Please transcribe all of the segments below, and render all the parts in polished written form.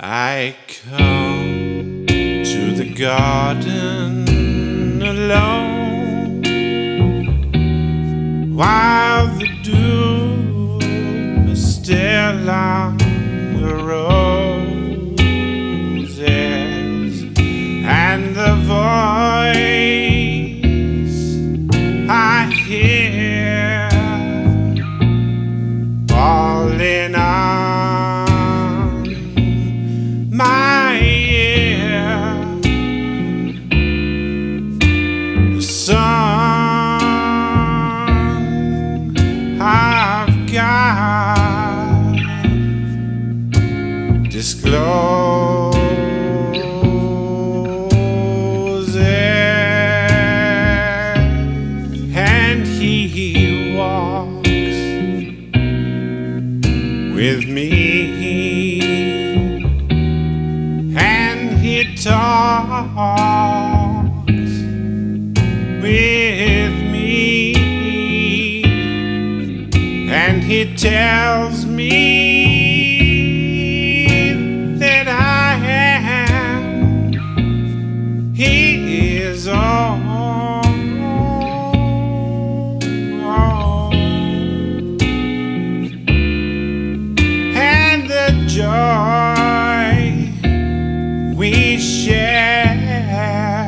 I come to the garden alone while the dew is still on the roses, and the voice I hear falling on my ear. The song of God discloses, and He walks with me, and He talks with me, and He tells me that I am His own. And the joy we share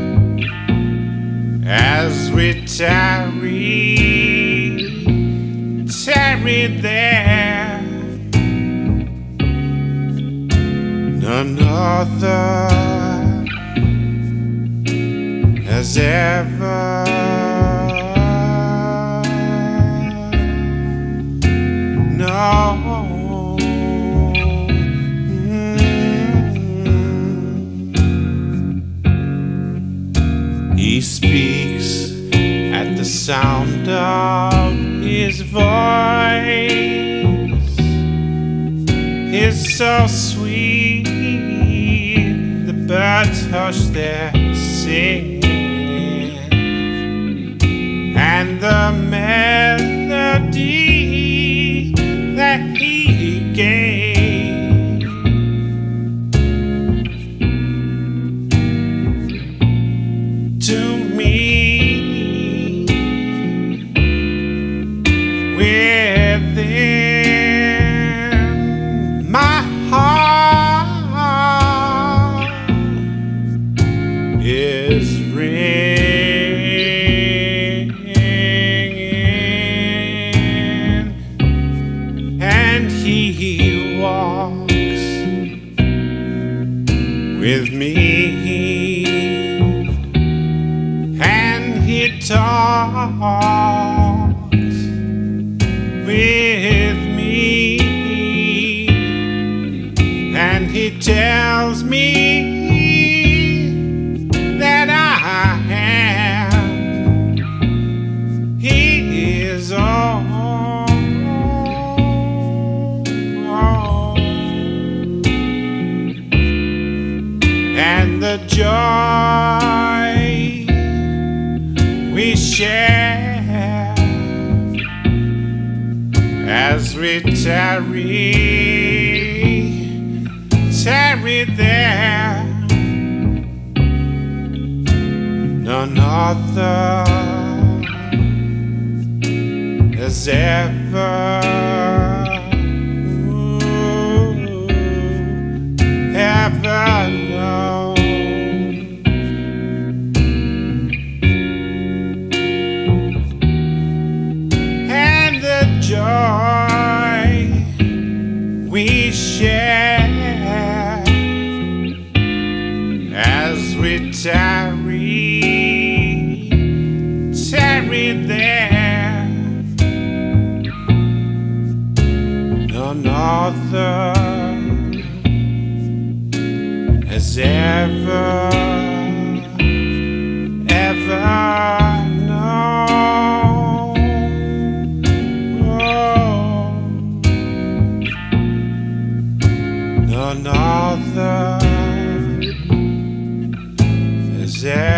as we tarry there, none other has ever known. He speaks at the sound of His voice. It's so sweet, the birds hush their singing, and the melody that He gave to me within my heart is ringing, and He walks with me, and He talks with me, and He tells me that I am His own. And the joy we share as we tarry there, none other has ever known. And the joy we share as we tarry there, none other has ever known. Oh, none other has ever